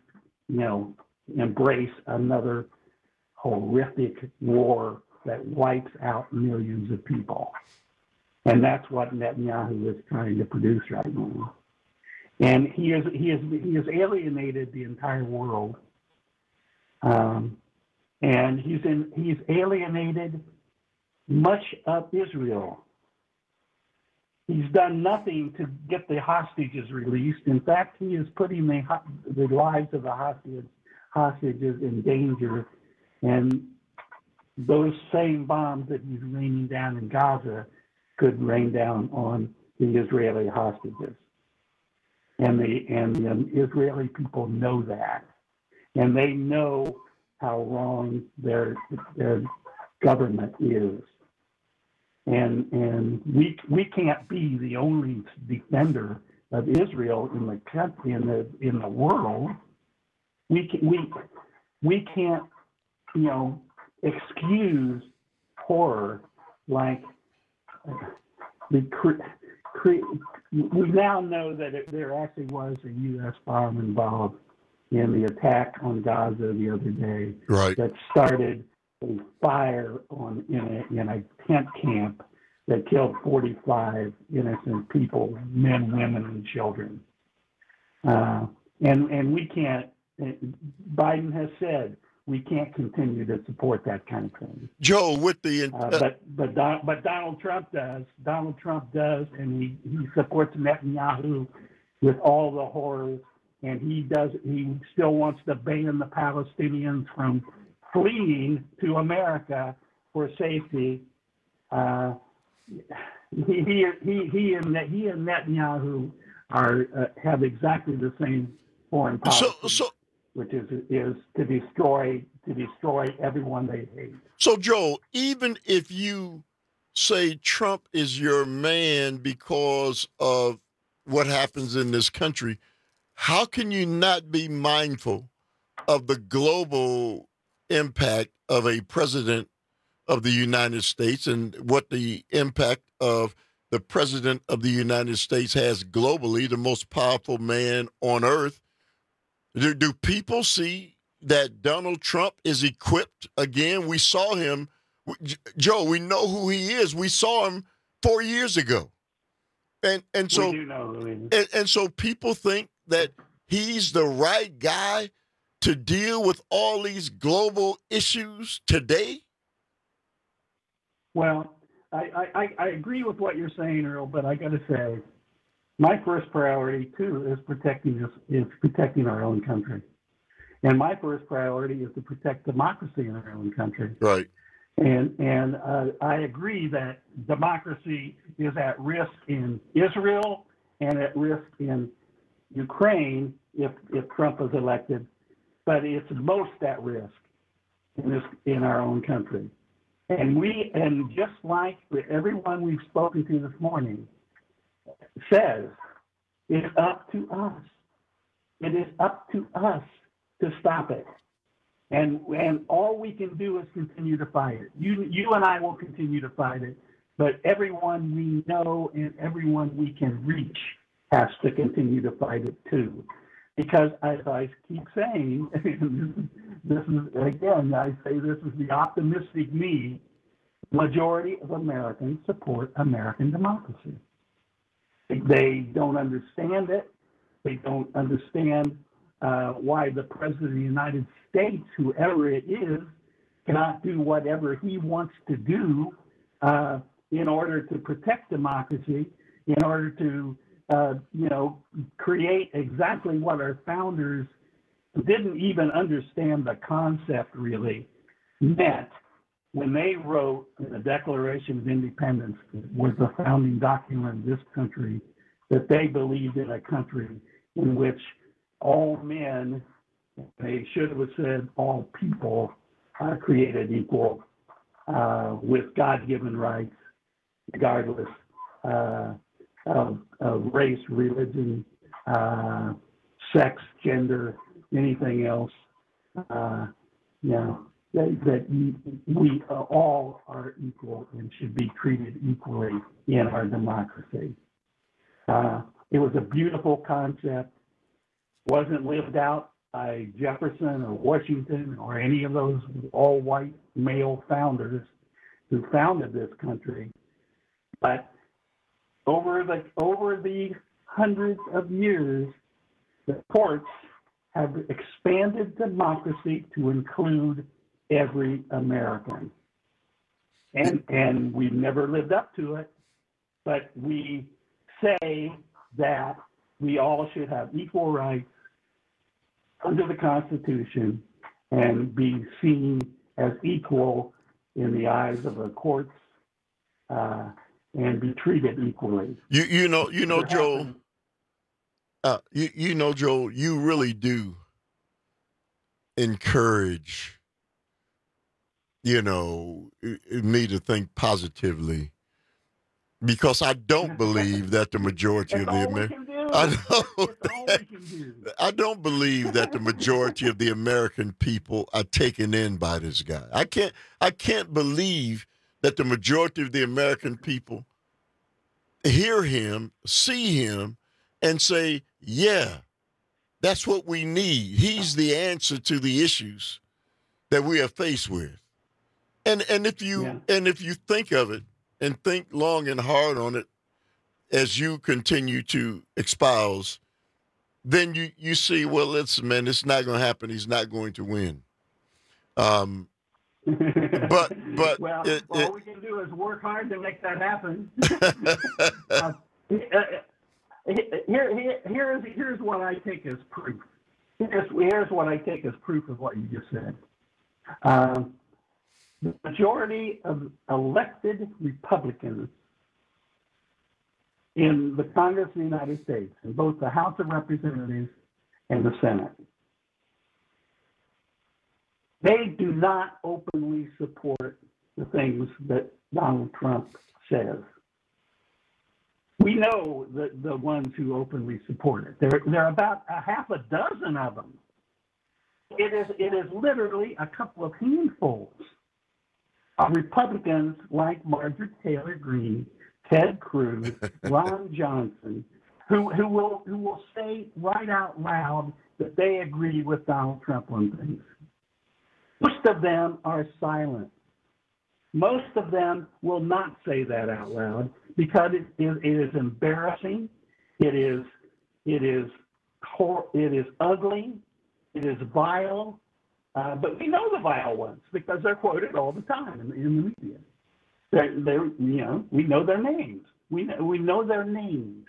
Speaker 17: you know, embrace another horrific war that wipes out millions of people. And that's what Netanyahu is trying to produce right now. And he is he is he has alienated the entire world. Um, and he's in he's alienated much of Israel. He's done nothing to get the hostages released. In fact, he is putting the the lives of the hostages hostages in danger. And those same bombs that he's raining down in Gaza could rain down on the Israeli hostages. And the and the Israeli people know that, and they know how wrong their their government is. And and we we can't be the only defender of Israel in the country in the in the world. We can, we we can't you know excuse horror like the. We now know that it, there actually was a U S bomb involved in the attack on Gaza the other day.
Speaker 16: Right.
Speaker 17: That started a fire on in a in a tent camp that killed forty-five innocent people, men, women, and children. Uh, and and we can't. Biden has said we can't continue to support that kind of thing.
Speaker 16: Joe, with the
Speaker 17: uh, but but Don, but Donald Trump does. Donald Trump does, and he, he supports Netanyahu with all the horrors. And he does. He still wants to ban the Palestinians from fleeing to America for safety. Uh, he, he he he and he and Netanyahu are uh, have exactly the same foreign policy.
Speaker 16: So so.
Speaker 17: Which is is to destroy to destroy everyone they hate.
Speaker 16: So, Joe, even if you say Trump is your man because of what happens in this country, how can you not be mindful of the global impact of a president of the United States and what the impact of the president of the United States has globally, the most powerful man on earth? Do, do people see that Donald Trump is equipped again? We saw him, Joe, we know who he is. We saw him four years ago. And and so
Speaker 17: we do know who he is.
Speaker 16: And, and so people think that he's the right guy to deal with all these global issues today?
Speaker 17: Well, I, I, I agree with what you're saying, Earl, but I got to say, my first priority, too, is protecting us, is protecting our own country. And my first priority is to protect democracy in our own country.
Speaker 16: Right.
Speaker 17: And and uh, I agree that democracy is at risk in Israel and at risk in Ukraine if, if Trump is elected, but it's most at risk in this in our own country. And we and just like everyone we've spoken to this morning says, it's up to us. It is up to us to stop it. And and all we can do is continue to fight it. You you and I will continue to fight it, but everyone we know and everyone we can reach has to continue to fight it too. Because as I keep saying, this is again, I say this is the optimistic me, majority of Americans support American democracy. They don't understand it. They don't understand uh, why the President of the United States, whoever it is, cannot do whatever he wants to do uh, in order to protect democracy, in order to, uh, you know, create exactly what our founders didn't even understand the concept really meant when they wrote in the Declaration of Independence, was the founding document of this country, that they believed in a country in which all men, they should have said all people, are created equal uh, with God-given rights, regardless uh, of, of race, religion, uh, sex, gender, anything else. Uh, you know, that, that we all are equal and should be treated equally in our democracy. Uh, it was a beautiful concept, wasn't lived out by Jefferson or Washington or any of those all-white male founders who founded this country. But over the over the hundreds of years, the courts have expanded democracy to include every American. And and we've never lived up to it, but we say that we all should have equal rights under the Constitution and be seen as equal in the eyes of the courts uh, and be treated equally.
Speaker 16: You you know you know
Speaker 17: What
Speaker 16: Joel.
Speaker 17: happened-
Speaker 16: Uh, you you know Joel. You really do encourage, you know, me to think positively, because I don't believe that the majority of the American. I know that, I don't believe that the majority of the American people are taken in by this guy. I can't I can't believe that the majority of the American people hear him, see him, and say, yeah, that's what we need. He's the answer to the issues that we are faced with. And and if you yeah. and if you think of it and think long and hard on it as you continue to espouse, then you, you see, well, listen, man, it's not going to happen. He's not going to win. Um, but but
Speaker 17: well,
Speaker 16: it,
Speaker 17: all
Speaker 16: it,
Speaker 17: we can do is work hard to make that happen. uh, here, here, here's here's what I take as proof. Here's, here's what I take as proof of what you just said. Um, the majority of elected Republicans in the Congress of the United States, in both the House of Representatives and the Senate, they do not openly support the things that Donald Trump says. We know the, the ones who openly support it. There, there are about a half a dozen of them. It is, it is literally a couple of handfuls of Republicans like Marjorie Taylor Greene, Ted Cruz, Ron Johnson, who, who will who will say right out loud that they agree with Donald Trump on things. Most of them are silent. Most of them will not say that out loud because it is, it is embarrassing. It is it is it is ugly. It is vile. Uh, but we know the vile ones because they're quoted all the time in, in the media. They're, they're, you know, we know their names. We know, we know their names.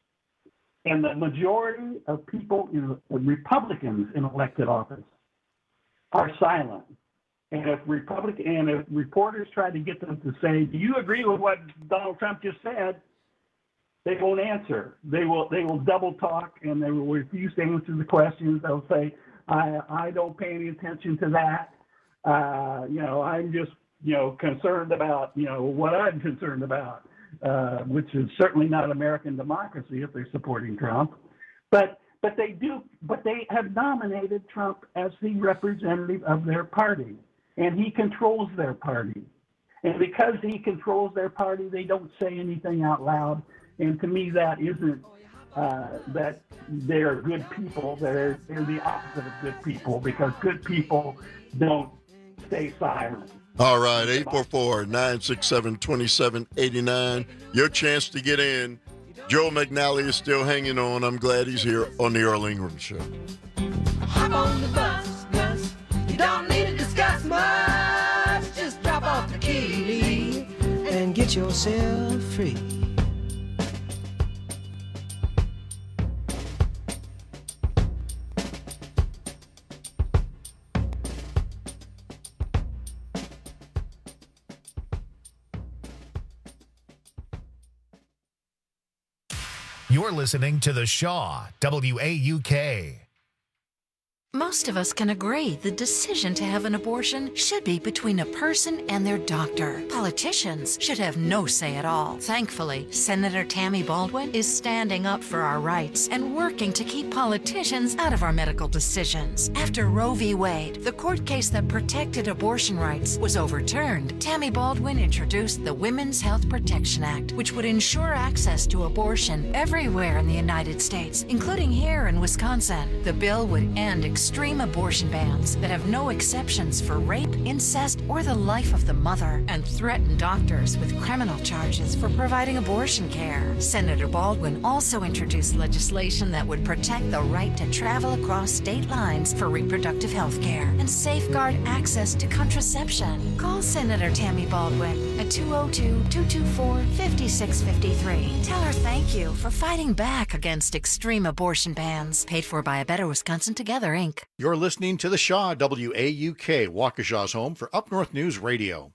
Speaker 17: And the majority of people, you know, Republicans in elected office are silent. And if Republican and if reporters try to get them to say, "Do you agree with what Donald Trump just said?" they won't answer. They will they will double talk and they will refuse to answer the questions. They'll say, "I I don't pay any attention to that. Uh, you know, I'm just you know concerned about you know what I'm concerned about," uh, which is certainly not American democracy if they're supporting Trump. But but they do. But they have nominated Trump as the representative of their party. And he controls their party. And because he controls their party, they don't say anything out loud. And to me, that isn't uh, that they're good people. They're, they're the opposite of good people because good people don't stay silent.
Speaker 16: All right, eight four four, nine six seven, two seven eight nine. Your chance to get in. Joe McNally is still hanging on. I'm glad he's here on the Earl Ingram Show.
Speaker 18: Hop on the bus, Gus. You don't need to discuss much. Just drop off the key and get yourself free.
Speaker 24: You're listening to The Shaw, W A U K.
Speaker 9: Most of us can agree the decision to have an abortion should be between a person and their doctor. Politicians should have no say at all. Thankfully, Senator Tammy Baldwin is standing up for our rights and working to keep politicians out of our medical decisions. After Roe v. Wade, the court case that protected abortion rights, was overturned, Tammy Baldwin introduced the Women's Health Protection Act, which would ensure access to abortion everywhere in the United States, including here in Wisconsin. The bill would end extreme abortion bans that have no exceptions for rape, incest, or the life of the mother, and threaten doctors with criminal charges for providing abortion care. Senator Baldwin also introduced legislation that would protect the right to travel across state lines for reproductive health care and safeguard access to contraception. Call Senator Tammy Baldwin at two oh two, two two four, five six five three. Tell her thank you for fighting back against extreme abortion bans. Paid for by A Better Wisconsin Together, Incorporated.
Speaker 10: You're listening to The Shaw, W A U K, Waukesha's home for Up North News Radio.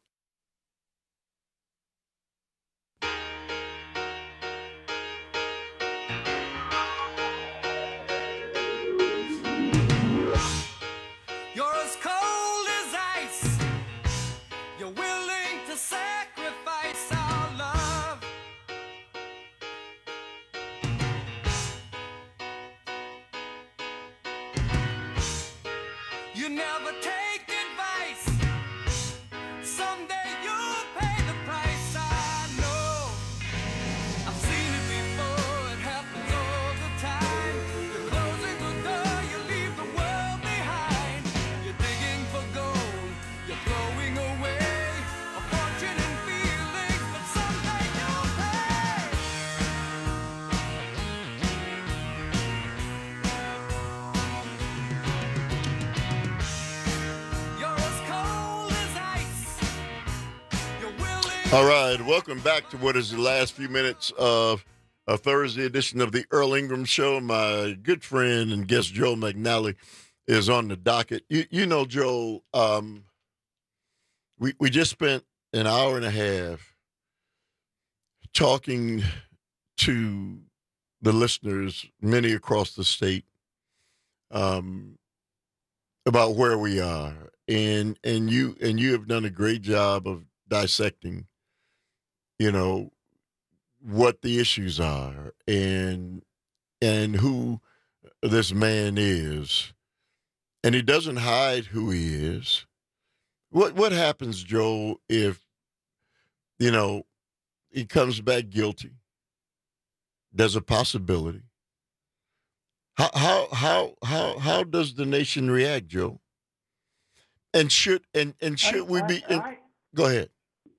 Speaker 18: You're as cold as ice. You're willing to sacrifice our love. You never take advice. Someday you'll pay the price. I know. I've seen it before. It happens all the time. You're closing the door. You leave the world behind. You're digging for gold. You're throwing away a fortune and feelings, but someday you'll pay. You're as cold as ice. You're willing.
Speaker 16: All right, welcome back to what is the last few minutes of a Thursday edition of the Earl Ingram Show. My good friend and guest Joe McNally is on the docket. You, you know, Joe, um, we we just spent an hour and a half talking to the listeners, many across the state, um, about where we are, and and you and you have done a great job of dissecting, you know, what the issues are and and who this man is, and he doesn't hide who he is. What what happens, Joe, if you know he comes back guilty? There's a possibility. How how how how how does the nation react, Joe? And should and and should we
Speaker 17: I-
Speaker 16: be?
Speaker 17: I-
Speaker 16: and-
Speaker 17: I-
Speaker 16: go ahead.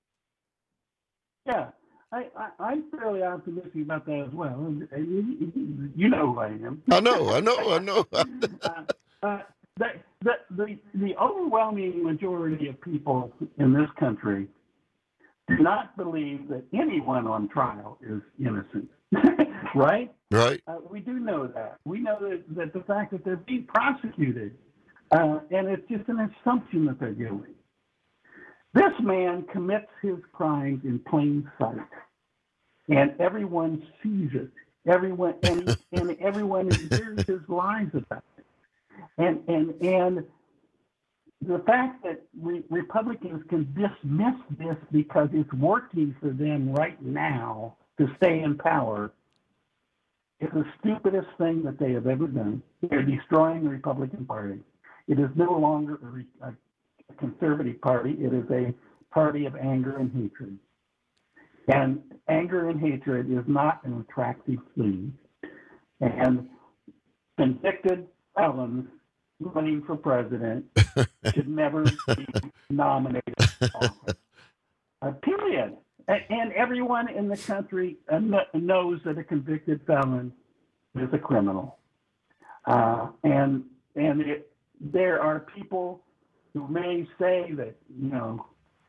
Speaker 17: Yeah, I, I, I'm fairly optimistic about that as well. And, and you, you know who I am.
Speaker 16: I know, I know, I know.
Speaker 17: uh, uh, the, the, the, the overwhelming majority of people in this country do not believe that anyone on trial is innocent, right?
Speaker 16: Right.
Speaker 17: Uh, we do know that. We know that, that the fact that they're being prosecuted, uh, and it's just an assumption that they're guilty. This man commits his crimes in plain sight, and everyone sees it. Everyone and, and everyone hears his lies about it. And and and the fact that re- Republicans can dismiss this because it's working for them right now to stay in power is the stupidest thing that they have ever done. They're destroying the Republican Party. It is no longer a, re- a conservative party. It is a party of anger and hatred. And anger and hatred is not an attractive thing. And convicted felons running for president should never be nominated for office. Uh, period. And, and everyone in the country uh, kn- knows that a convicted felon is a criminal. Uh, and and it, there are people who may say that, you know,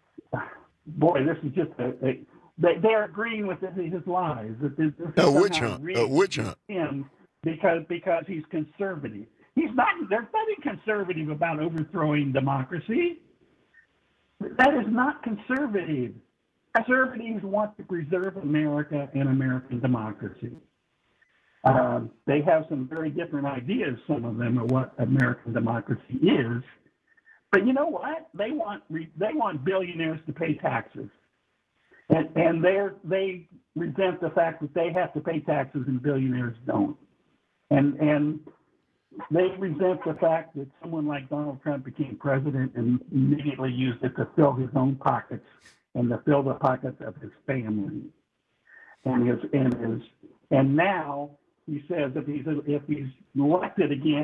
Speaker 17: boy, this is just a, a they, they're agreeing with his lies. That this, this
Speaker 16: A
Speaker 17: is
Speaker 16: witch
Speaker 17: somehow
Speaker 16: hunt.
Speaker 17: rigged
Speaker 16: A witch hunt.
Speaker 17: him because because he's conservative. He's not. There's nothing conservative about overthrowing democracy. That is not conservative. Conservatives want to preserve America and American democracy. Um, they have some very different ideas, some of them, of what American democracy is. But you know what? They want they want billionaires to pay taxes, and and they they resent the fact that they have to pay taxes and billionaires don't, and and they resent the fact that someone like Donald Trump became president and immediately used it to fill his own pockets and to fill the pockets of his family, and his and his and now he says if he's if he's elected again,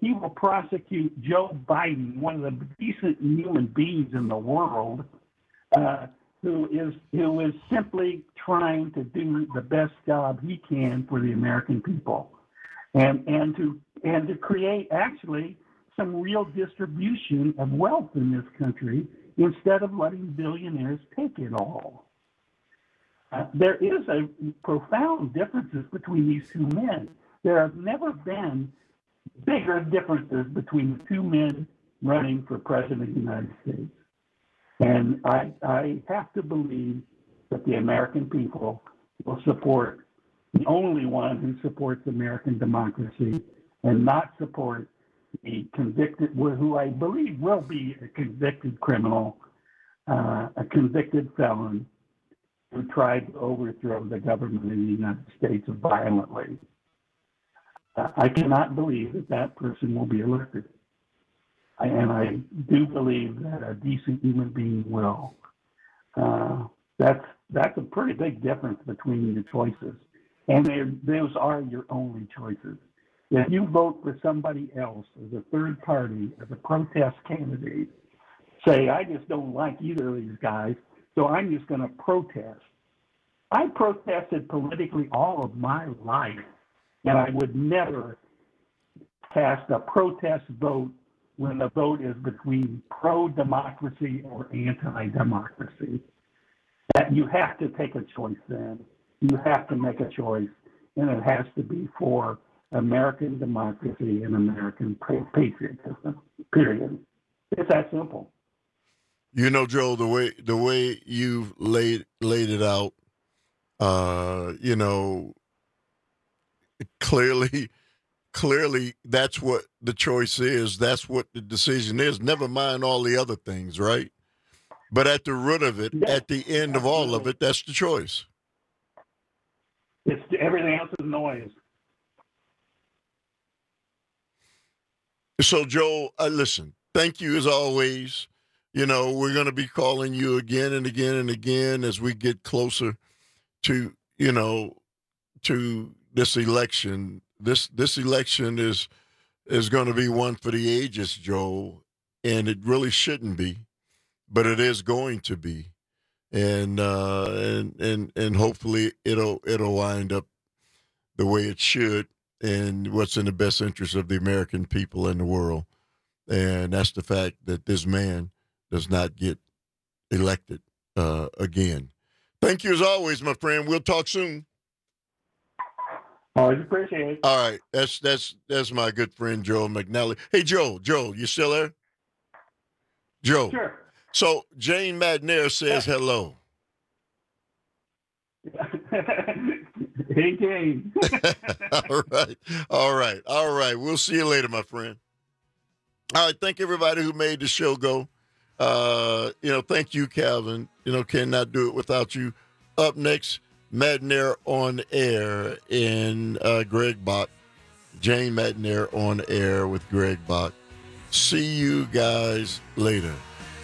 Speaker 17: he will prosecute Joe Biden, one of the decent human beings in the world, uh, who is who is simply trying to do the best job he can for the American people, and and to and to create actually some real distribution of wealth in this country instead of letting billionaires take it all. Uh, there is a profound differences between these two men. There have never been bigger differences between the two men running for president of the United States. And I, I have to believe that the American people will support the only one who supports American democracy and not support the convicted, who I believe will be a convicted criminal, uh, a convicted felon who tried to overthrow the government of the United States violently. Uh, I cannot believe that that person will be elected. I, and I do believe that a decent human being will. Uh, that's that's a pretty big difference between your choices. And those are your only choices. If you vote for somebody else as a third party, as a protest candidate, say, I just don't like either of these guys, so I'm just going to protest. I protested politically all of my life, and I would never cast a protest vote when the vote is between pro-democracy or anti-democracy. That you have to take a choice then. You have to make a choice, and it has to be for American democracy and American patriotism, period. It's that simple.
Speaker 16: You know, Joe, the way the way you've laid laid it out, uh, you know, clearly, clearly that's what the choice is. That's what the decision is. Never mind all the other things, right? But at the root of it, yeah, at the end of all of it, that's the choice.
Speaker 17: It's everything else is noise.
Speaker 16: So, Joe, uh, listen, thank you as always. You know, we're going to be calling you again and again and again as we get closer to, you know, to this election. This this election is is going to be one for the ages, Joe, and it really shouldn't be, but it is going to be, and uh, and and and hopefully it'll it'll wind up the way it should, and what's in the best interest of the American people and the world, and that's the fact that this man does not get elected uh, again. Thank you as always, my friend. We'll talk soon.
Speaker 17: Always appreciate it.
Speaker 16: All right, that's that's that's my good friend Joe McNally. Hey, Joe, Joe, you still there? Joe.
Speaker 17: Sure.
Speaker 16: So Jane McNair says hello.
Speaker 17: Hey, Jane.
Speaker 16: All right, all right, all right. We'll see you later, my friend. All right, thank everybody who made the show go. Uh, you know, thank you, Calvin. You know, cannot do it without you. Up next, McNair on air in uh, Greg Bach. Jane McNair on air with Greg Bach. See you guys later.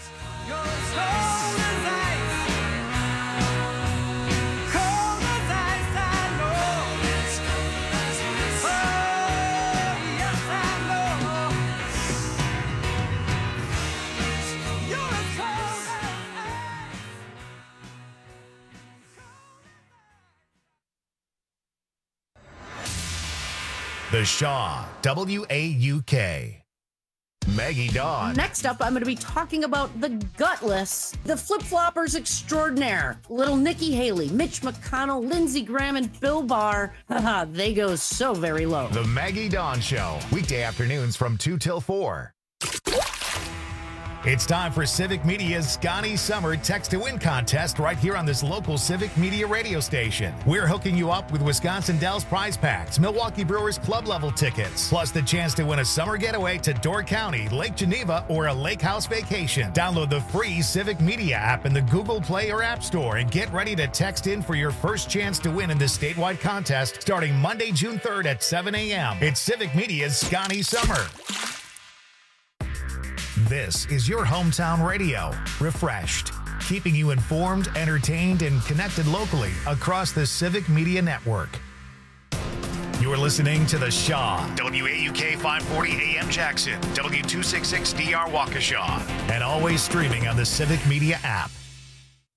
Speaker 24: The Shaw, W A U K. Maggie Dawn.
Speaker 11: Next up, I'm going to be talking about the gutless, the flip-floppers extraordinaire, little Nikki Haley, Mitch McConnell, Lindsey Graham, and Bill Barr. Haha, they go so very low.
Speaker 24: The Maggie Dawn Show, weekday afternoons from two till four. It's time for Civic Media's Scotty Summer Text to Win contest right here on this local Civic Media radio station. We're hooking you up with Wisconsin Dells prize packs, Milwaukee Brewers club level tickets, plus the chance to win a summer getaway to Door County, Lake Geneva, or a lake house vacation. Download the free Civic Media app in the Google Play or App Store and get ready to text in for your first chance to win in this statewide contest starting Monday, June third at seven a.m. It's Civic Media's Scotty Summer. This is your hometown radio, refreshed, keeping you informed, entertained, and connected locally across the Civic Media Network. Your You're listening to The Shaw, W A U K five forty A M Jackson, W two sixty-six D R Waukesha, and always streaming on the Civic Media app.